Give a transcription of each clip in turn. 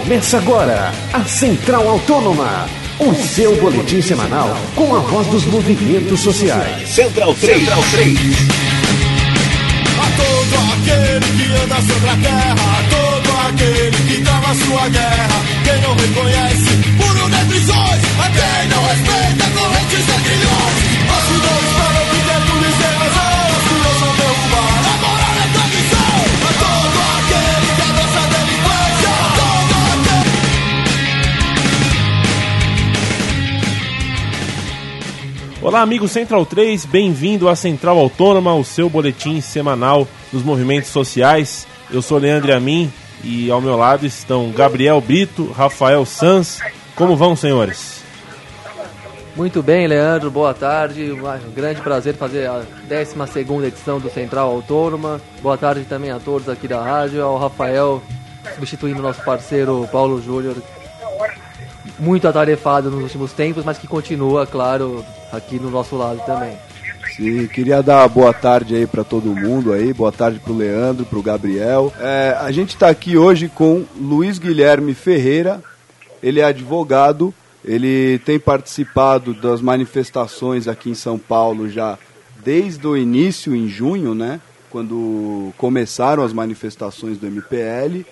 Começa agora a Central Autônoma, o seu boletim semanal com a voz dos movimentos sociais. Central 3. A todo aquele que anda sobre a terra, a todo aquele que trava sua guerra, quem não reconhece muro de prisões, a quem não respeita correntes e grilhões, as cidades para que quer polícia invasão, as filhas vão derrubar a moral da tradição, a todo aquele que abraça a delinquência, a todo aquele... Olá, amigo Central 3, bem-vindo à Central Autônoma, o seu boletim semanal dos movimentos sociais. Eu sou Leandro Amin e ao meu lado estão Gabriel Brito, Rafael Sanz. Como vão, senhores? Muito bem, Leandro, boa tarde. Um grande prazer fazer a 12ª edição do Central Autônoma. Boa tarde também a todos aqui da rádio, ao Rafael, substituindo nosso parceiro Paulo Júnior, muito atarefado nos últimos tempos, mas que continua, claro, aqui no nosso lado também. Sim, queria dar boa tarde aí para todo mundo aí, boa tarde pro Leandro, pro Gabriel. A gente está aqui hoje com Luiz Guilherme Ferreira, ele é advogado, ele tem participado das manifestações aqui em São Paulo já desde o início, em junho, né, quando começaram as manifestações do MPL.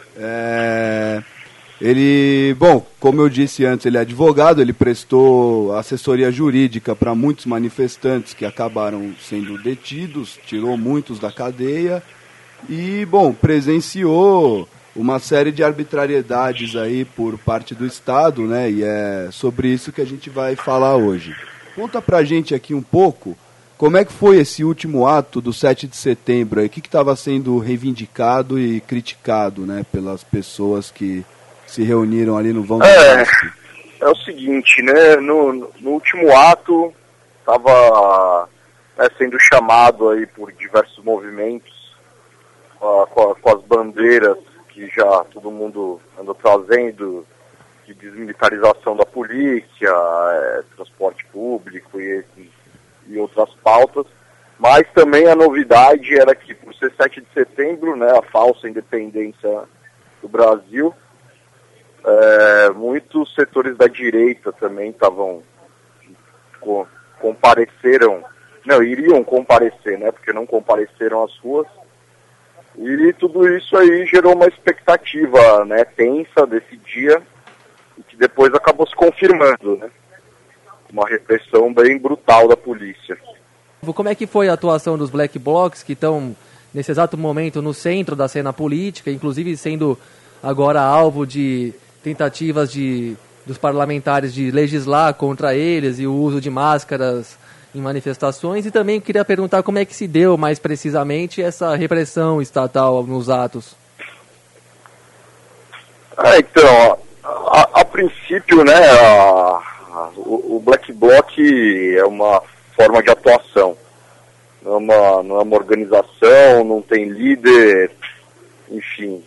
Ele, bom, como eu disse antes, ele é advogado, ele prestou assessoria jurídica para muitos manifestantes que acabaram sendo detidos, tirou muitos da cadeia e, bom, presenciou uma série de arbitrariedades aí por parte do Estado, né, e é sobre isso que a gente vai falar hoje. Conta pra gente aqui um pouco como é que foi esse último ato do 7 de setembro, aí, o que estava sendo reivindicado e criticado, né, pelas pessoas que se reuniram ali no vão do Vasco. É o seguinte, né, no último ato estava sendo chamado aí por diversos movimentos com as bandeiras que já todo mundo andou trazendo de desmilitarização da polícia, transporte público e outras pautas, mas também a novidade era que por ser 7 de setembro, né, a falsa independência do Brasil, muitos setores da direita também iriam comparecer, né, porque não compareceram às ruas, e tudo isso aí gerou uma expectativa, né, tensa desse dia, e que depois acabou se confirmando, né, uma repressão bem brutal da polícia. Como é que foi a atuação dos Black Blocs, que estão nesse exato momento no centro da cena política, inclusive sendo agora alvo de tentativas dos parlamentares de legislar contra eles e o uso de máscaras em manifestações, e também queria perguntar como é que se deu mais precisamente essa repressão estatal nos atos. Então, a princípio, né, o Black Bloc é uma forma de atuação, não é uma organização, não tem líder, enfim.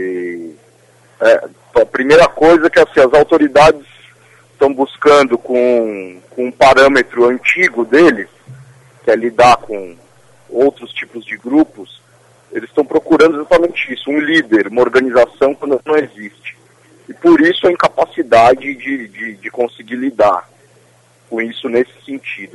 A primeira coisa é que assim, as autoridades estão buscando com um parâmetro antigo deles, que é lidar com outros tipos de grupos, eles estão procurando exatamente isso, um líder, uma organização quando não existe. E por isso a incapacidade de conseguir lidar com isso nesse sentido.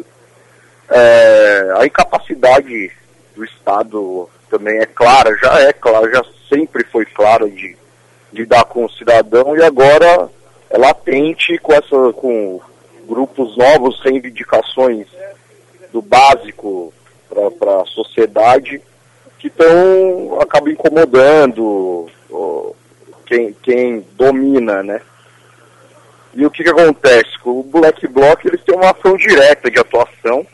A incapacidade do Estado também é clara, já sempre foi clara de lidar com o cidadão, e agora é latente com grupos novos, reivindicações do básico para a sociedade, que acabam incomodando quem domina, né? E o que acontece? Com o Black Bloc, eles têm uma ação direta de atuação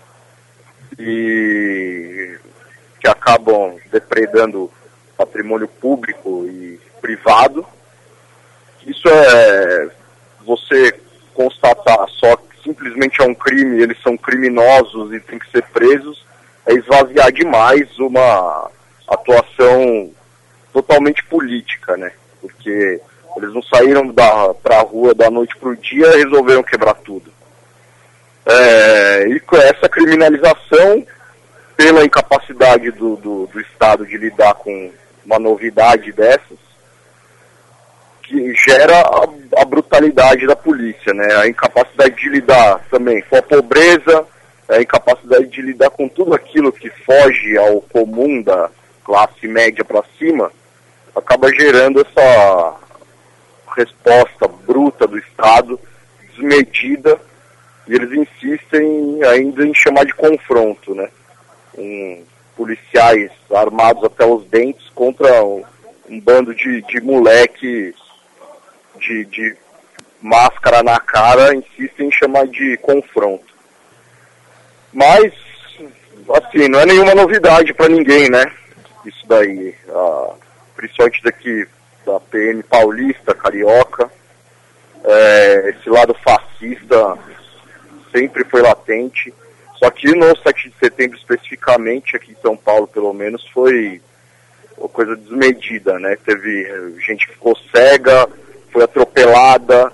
e que acabam depredando patrimônio público e privado. Isso é você constatar só que simplesmente é um crime, eles são criminosos e têm que ser presos, é esvaziar demais uma atuação totalmente política, né? Porque eles não saíram para a rua da noite para o dia e resolveram quebrar tudo. E com essa criminalização, pela incapacidade do Estado de lidar com uma novidade dessas, que gera a brutalidade da polícia, né? A incapacidade de lidar também com a pobreza, a incapacidade de lidar com tudo aquilo que foge ao comum da classe média para cima, acaba gerando essa resposta bruta do Estado, desmedida, e eles insistem ainda em chamar de confronto, né? Policiais armados até os dentes contra um bando de moleque de máscara na cara, insistem em chamar de confronto. Mas, assim, não é nenhuma novidade para ninguém, né? Isso daí, principalmente daqui da PM paulista, carioca, esse lado fascista sempre foi latente. Só que no 7 de setembro, especificamente, aqui em São Paulo, pelo menos, foi uma coisa desmedida, né? Teve gente que ficou cega, foi atropelada,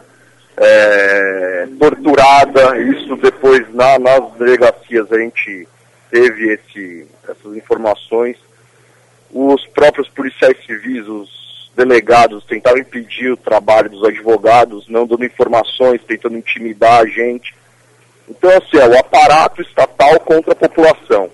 torturada. Isso depois, nas delegacias, a gente teve essas informações. Os próprios policiais civis, os delegados, tentaram impedir o trabalho dos advogados, não dando informações, tentando intimidar a gente. Então, assim, é o aparato estatal contra a população.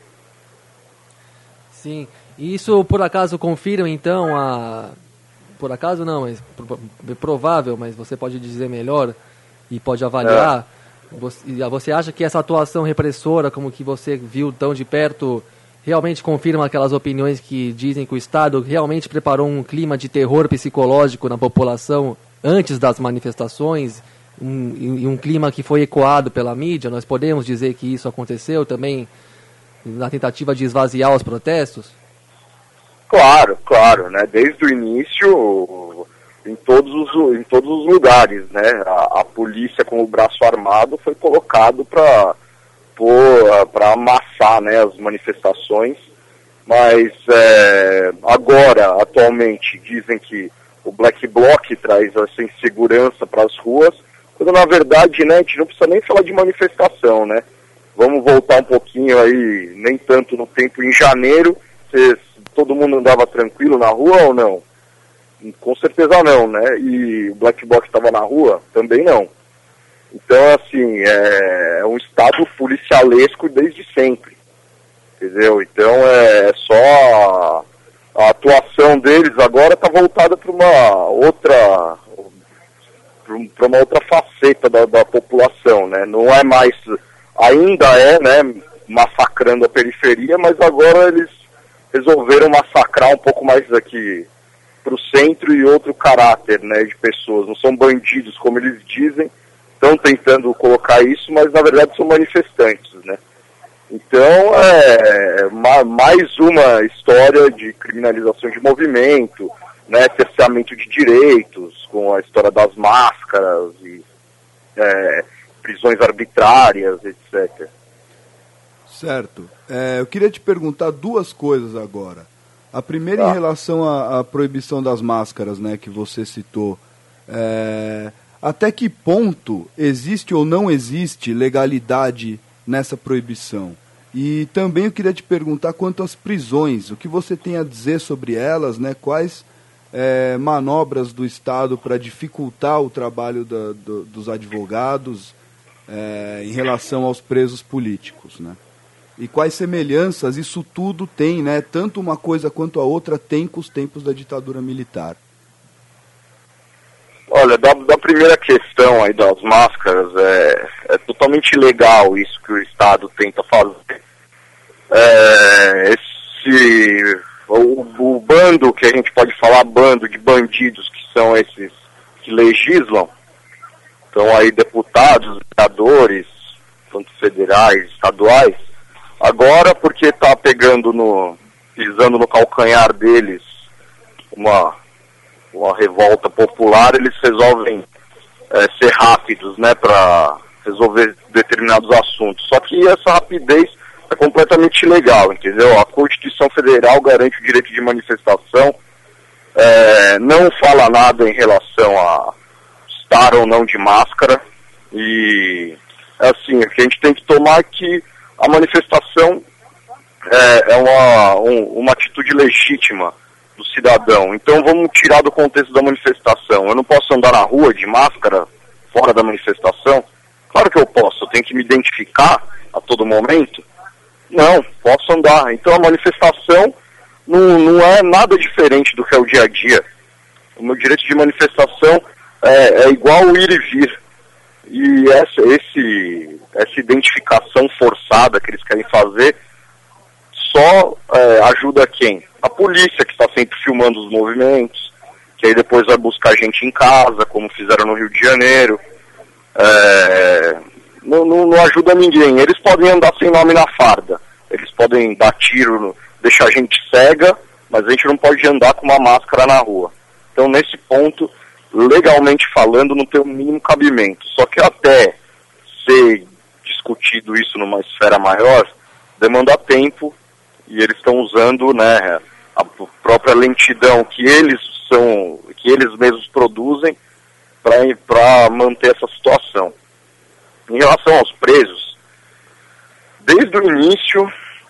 Sim. E isso, por acaso, confirma, então, Por acaso não, mas é provável, mas você pode dizer melhor e pode avaliar. Você acha que essa atuação repressora, como que você viu tão de perto, realmente confirma aquelas opiniões que dizem que o Estado realmente preparou um clima de terror psicológico na população antes das manifestações? Um clima que foi ecoado pela mídia? Nós podemos dizer que isso aconteceu também na tentativa de esvaziar os protestos? Claro, né? Desde o início, em todos os lugares, né? A polícia com o braço armado foi colocado para amassar, né, as manifestações. Mas agora, atualmente, dizem que o Black Bloc traz essa insegurança para as ruas, quando na verdade, né, a gente não precisa nem falar de manifestação, né? Vamos voltar um pouquinho aí, nem tanto no tempo, em janeiro, todo mundo andava tranquilo na rua ou não? Com certeza não, né? E o Black Bloc estava na rua? Também não. Então, assim, é um estado policialesco desde sempre, entendeu? Então, só a atuação deles agora está voltada para uma outra faceta da população, né? Não é mais, ainda né, massacrando a periferia, mas agora eles resolveram massacrar um pouco mais aqui para o centro e outro caráter, né, de pessoas. Não são bandidos, como eles dizem, estão tentando colocar isso, mas na verdade são manifestantes, né? Então, mais uma história de criminalização de movimento, né, cerceamento de direitos, com a história das máscaras e prisões arbitrárias, etc. Certo. Eu queria te perguntar duas coisas agora. A primeira em relação à proibição das máscaras, né, que você citou. Até que ponto existe ou não existe legalidade nessa proibição? E também eu queria te perguntar quanto às prisões, o que você tem a dizer sobre elas, né? Quais manobras do Estado para dificultar o trabalho dos advogados em relação aos presos políticos, né? E quais semelhanças isso tudo tem, né? Tanto uma coisa quanto a outra tem com os tempos da ditadura militar. Olha, da primeira questão aí das máscaras, é totalmente legal isso que o Estado tenta fazer. O bando, que a gente pode falar, bando de bandidos, que são esses que legislam, então aí deputados, senadores, tanto federais, estaduais, agora porque está pisando no calcanhar deles uma revolta popular, eles resolvem ser rápidos, né, para resolver determinados assuntos. Só que essa rapidez é completamente ilegal, entendeu? A Constituição Federal garante o direito de manifestação, não fala nada em relação a estar ou não de máscara, e assim, o que a gente tem que tomar é que a manifestação é uma atitude legítima do cidadão. Então vamos tirar do contexto da manifestação. Eu não posso andar na rua de máscara fora da manifestação? Claro que eu posso, eu tenho que me identificar a todo momento? Não, posso andar. Então a manifestação não é nada diferente do que é o dia a dia. O meu direito de manifestação é igual o ir e vir. E essa identificação forçada que eles querem fazer só ajuda quem? A polícia, que está sempre filmando os movimentos, que aí depois vai buscar a gente em casa, como fizeram no Rio de Janeiro. Não ajuda ninguém. Eles podem andar sem nome na farda, eles podem dar tiro, deixar a gente cega, mas a gente não pode andar com uma máscara na rua. Então, nesse ponto, legalmente falando, não tem o mínimo cabimento. Só que até ser discutido isso numa esfera maior, demanda tempo, e eles estão usando, né, a própria lentidão que eles mesmos produzem para manter essa situação. Em relação aos presos, desde o início,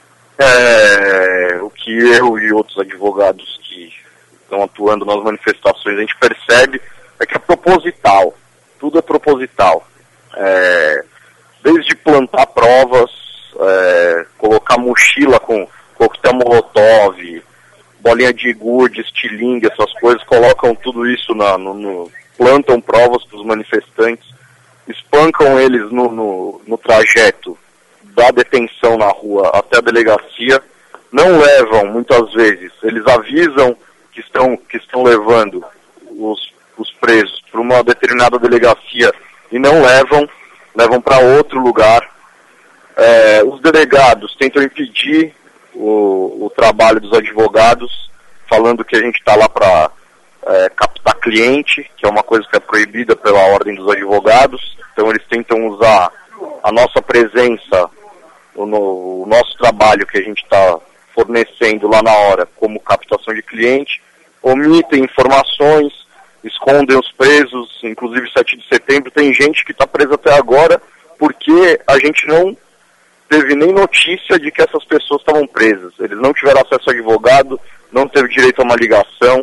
o que eu e outros advogados que estão atuando nas manifestações, a gente percebe é que é proposital, tudo é proposital. Desde plantar provas, colocar mochila com coquetel molotov, bolinha de gude, estilingue, essas coisas, colocam tudo isso plantam provas para os manifestantes, espancam eles no trajeto da detenção na rua até a delegacia, não levam, muitas vezes, eles avisam que estão levando os presos para uma determinada delegacia e não levam para outro lugar. Os delegados tentam impedir o trabalho dos advogados, falando que a gente está lá para captar cliente, que é uma coisa que é proibida pela ordem dos advogados. Então eles tentam usar a nossa presença, o nosso trabalho que a gente está fornecendo lá na hora como captação de cliente, omitem informações, escondem os presos. Inclusive 7 de setembro tem gente que está presa até agora porque a gente não teve nem notícia de que essas pessoas estavam presas. Eles não tiveram acesso a advogado, não teve direito a uma ligação.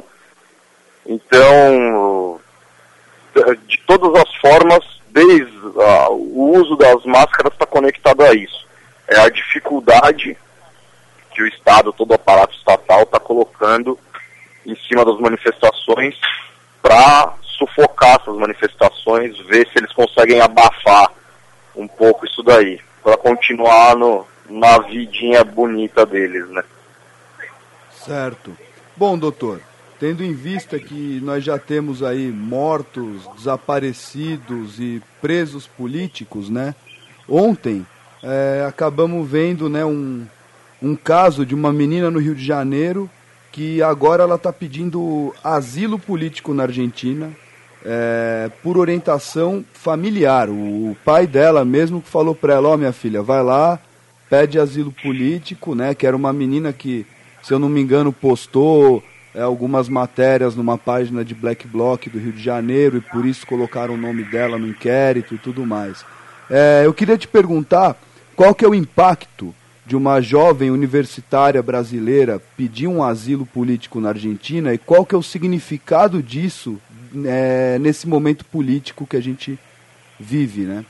Então, de todas as formas, desde o uso das máscaras está conectado a isso. É a dificuldade que o Estado, todo o aparato estatal está colocando em cima das manifestações para sufocar essas manifestações, ver se eles conseguem abafar um pouco isso daí, para continuar na vidinha bonita deles, né? Certo. Bom, doutor, tendo em vista que nós já temos aí mortos, desaparecidos e presos políticos, né? Ontem acabamos vendo, né, um caso de uma menina no Rio de Janeiro que agora ela está pedindo asilo político na Argentina por orientação familiar. O pai dela mesmo que falou para ela: minha filha, vai lá, pede asilo político, né? Que era uma menina que, se eu não me engano, postou algumas matérias numa página de Black Bloc do Rio de Janeiro e por isso colocaram o nome dela no inquérito e tudo mais. Eu queria te perguntar qual que é o impacto de uma jovem universitária brasileira pedir um asilo político na Argentina e qual que é o significado disso nesse momento político que a gente vive, né?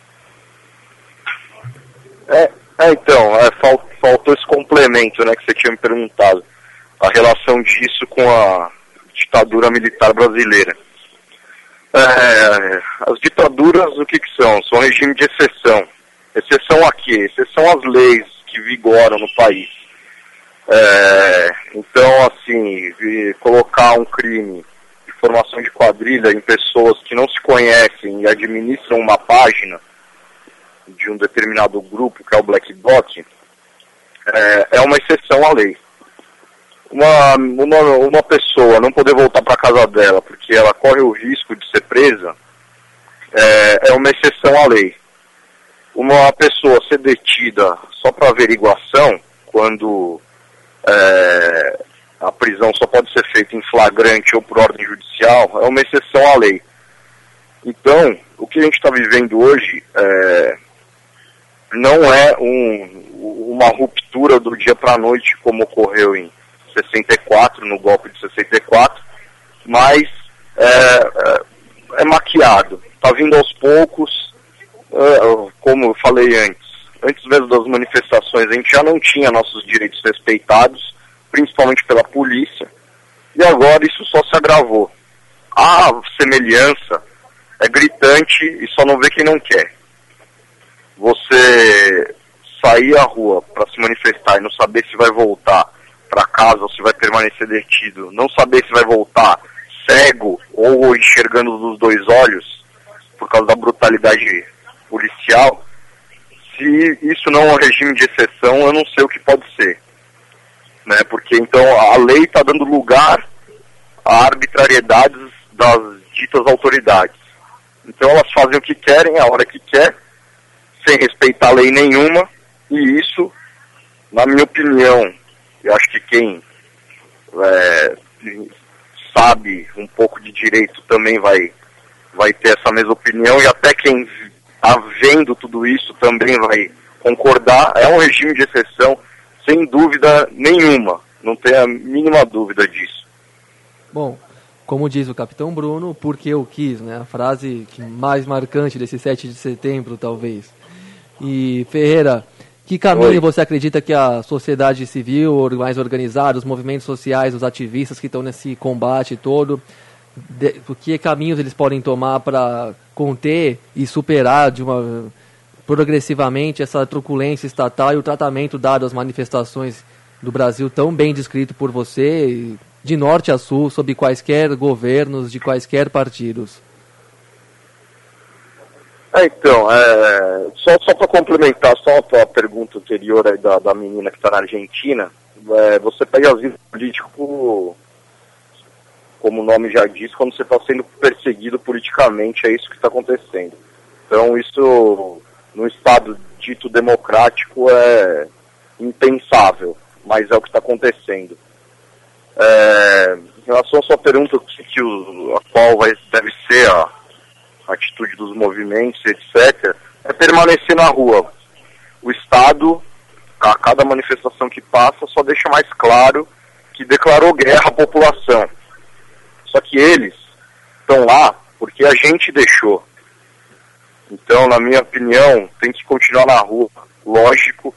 Então, faltou esse complemento, né, que você tinha me perguntado, a relação disso com a ditadura militar brasileira. As ditaduras, o que são? São regime de exceção. Exceção a quê? Exceção às leis que vigoram no país. Então, assim, colocar um crime de formação de quadrilha em pessoas que não se conhecem e administram uma página de um determinado grupo, que é o Black Bloc, é uma exceção à lei. Uma pessoa não poder voltar para casa dela porque ela corre o risco de ser presa é uma exceção à lei. Uma pessoa ser detida só para averiguação, quando a prisão só pode ser feita em flagrante ou por ordem judicial, é uma exceção à lei. Então, o que a gente está vivendo hoje não é uma ruptura do dia para a noite, como ocorreu em 64, no golpe de 64, mas é maquiado. Está vindo aos poucos, como eu falei antes mesmo das manifestações, a gente já não tinha nossos direitos respeitados, principalmente pela polícia, e agora isso só se agravou. A semelhança é gritante e só não vê quem não quer. Você sair à rua para se manifestar e não saber se vai voltar para casa ou se vai permanecer detido, não saber se vai voltar cego ou enxergando dos dois olhos por causa da brutalidade policial, se isso não é um regime de exceção, eu não sei o que pode ser. Né? Porque então a lei está dando lugar a arbitrariedades das ditas autoridades. Então elas fazem o que querem, a hora que quer, sem respeitar lei nenhuma, e isso, na minha opinião, eu acho que quem sabe um pouco de direito também vai ter essa mesma opinião, e até quem está vendo tudo isso também vai concordar, é um regime de exceção, sem dúvida nenhuma, não tenho a mínima dúvida disso. Bom, como diz o Capitão Bruno, porque eu quis, né? A frase mais marcante desse 7 de setembro, talvez. E, Ferreira, que caminho você acredita que a sociedade civil mais organizada, os movimentos sociais, os ativistas que estão nesse combate todo, que caminhos eles podem tomar para conter e superar progressivamente essa truculência estatal e o tratamento dado às manifestações do Brasil tão bem descrito por você, de norte a sul, sob quaisquer governos, de quaisquer partidos? Então, só para complementar só a pergunta anterior aí da menina que está na Argentina, você pega asilo político, como o nome já diz, quando você está sendo perseguido politicamente, é isso que está acontecendo. Então isso, no Estado dito democrático, é impensável, mas é o que está acontecendo. Em relação à sua pergunta, a qual deve ser a atitude dos movimentos, etc., é permanecer na rua. O Estado, a cada manifestação que passa, só deixa mais claro que declarou guerra à população. Só que eles estão lá porque a gente deixou. Então, na minha opinião, tem que continuar na rua. Lógico,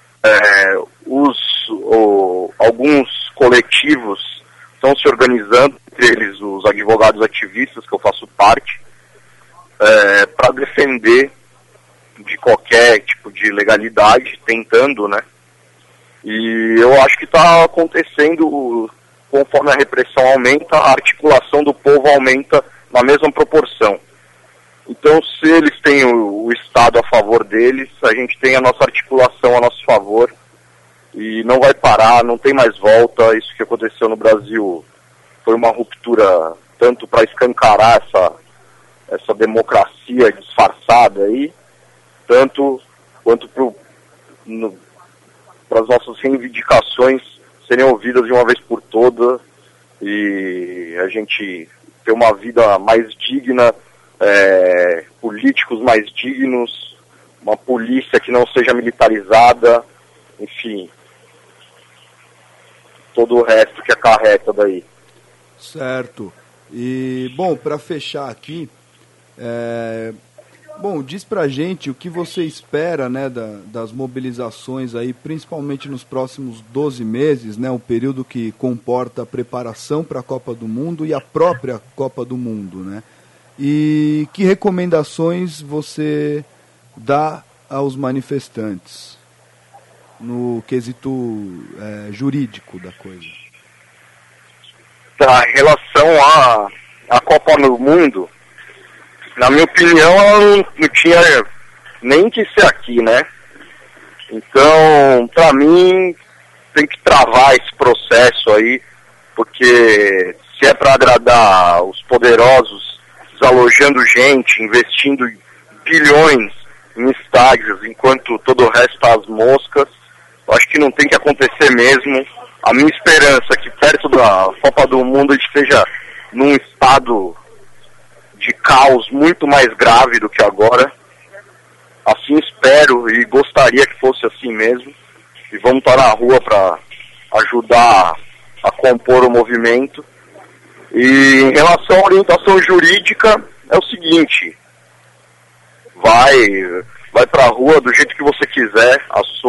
alguns coletivos estão se organizando, entre eles os advogados ativistas, que eu faço parte, para defender de qualquer tipo de legalidade, tentando, né? E eu acho que está acontecendo, conforme a repressão aumenta, a articulação do povo aumenta na mesma proporção. Então, se eles têm o Estado a favor deles, a gente tem a nossa articulação a nosso favor, e não vai parar, não tem mais volta. Isso que aconteceu no Brasil foi uma ruptura, tanto para escancarar essa democracia disfarçada aí, tanto quanto para as nossas reivindicações serem ouvidas de uma vez por todas e a gente ter uma vida mais digna, políticos mais dignos, uma polícia que não seja militarizada, enfim, todo o resto que acarreta daí. Certo. E, bom, para fechar aqui, diz pra gente o que você espera, né, das mobilizações aí, principalmente nos próximos 12 meses, né, o período que comporta a preparação para a Copa do Mundo e a própria Copa do Mundo, né? E que recomendações você dá aos manifestantes no quesito jurídico da coisa? Em relação à Copa do Mundo, na minha opinião, ela não tinha nem que ser aqui, né? Então, pra mim, tem que travar esse processo aí, porque se é para agradar os poderosos, desalojando gente, investindo bilhões em estádios, enquanto todo o resto tá às moscas, eu acho que não tem que acontecer mesmo. A minha esperança é que perto da Copa do Mundo a gente esteja num estado de caos muito mais grave do que agora. Assim espero e gostaria que fosse assim mesmo. E vamos estar na rua para ajudar a compor o movimento. E em relação à orientação jurídica, é o seguinte: vai para a rua do jeito que você quiser,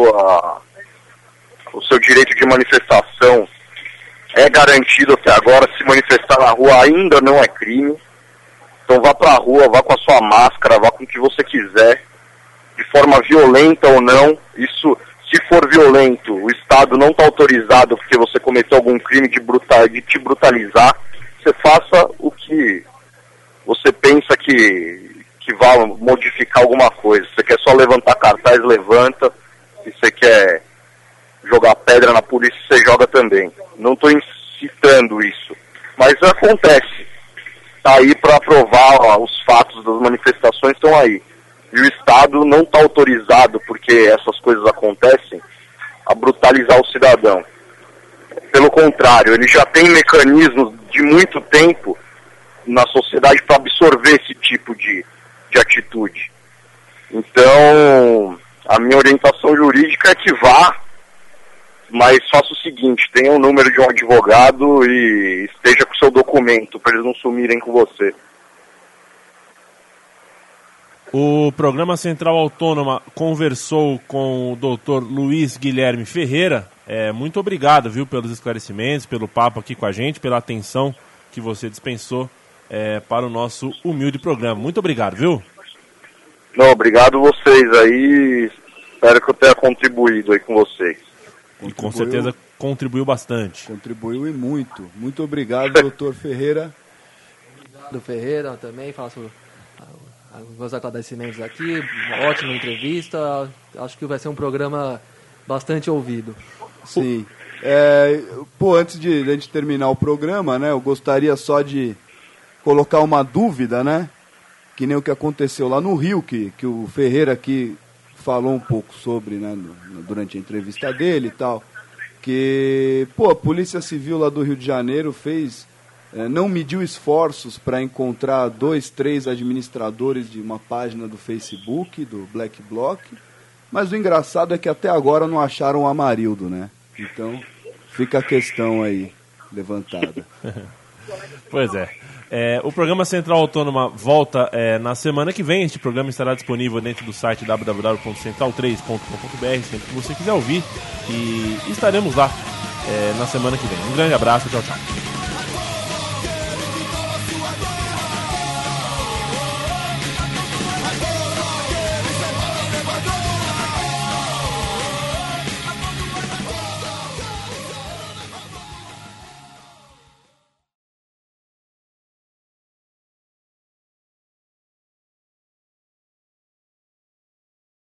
o seu direito de manifestação é garantido até agora. Se manifestar na rua ainda não é crime. Então vá para a rua, vá com a sua máscara, vá com o que você quiser, de forma violenta ou não. Isso, se for violento, o Estado não está autorizado porque você cometeu algum crime de te brutalizar. Você faça o que você pensa que vai modificar alguma coisa. Se você quer só levantar cartaz, levanta. Se você quer jogar pedra na polícia, você joga também. Não estou incitando isso, mas acontece. Está aí para provar os fatos das manifestações, estão aí. E o Estado não está autorizado, porque essas coisas acontecem, a brutalizar o cidadão. Pelo contrário, ele já tem mecanismos de muito tempo na sociedade para absorver esse tipo de atitude. Então, a minha orientação jurídica é que vá, mas faça o seguinte: tenha o número de um advogado e esteja com o seu documento, para eles não sumirem com você. O programa Central Autônoma conversou com o Dr. Luiz Guilherme Ferreira. Muito obrigado, viu, pelos esclarecimentos, pelo papo aqui com a gente, pela atenção que você dispensou para o nosso humilde programa. Muito obrigado, viu? Não, obrigado vocês aí. Espero que eu tenha contribuído aí com vocês. E com certeza contribuiu bastante. Contribuiu e muito. Muito obrigado, doutor Ferreira. Do Ferreira também, faço alguns agradecimentos aqui. Uma ótima entrevista. Acho que vai ser um programa bastante ouvido. Sim. Antes de a gente terminar o programa, né, eu gostaria só de colocar uma dúvida, né? Que nem o que aconteceu lá no Rio, que o Ferreira aqui falou um pouco sobre, né, durante a entrevista dele e tal, que a Polícia Civil lá do Rio de Janeiro não mediu esforços para encontrar 2, 3 administradores de uma página do Facebook, do Black Bloc, mas o engraçado é que até agora não acharam o Amarildo, né? Então, fica a questão aí levantada. Pois é. O programa Central Autônoma volta na semana que vem. Este programa estará disponível dentro do site www.central3.com.br, sempre que você quiser ouvir. E estaremos lá na semana que vem. Um grande abraço, tchau, tchau.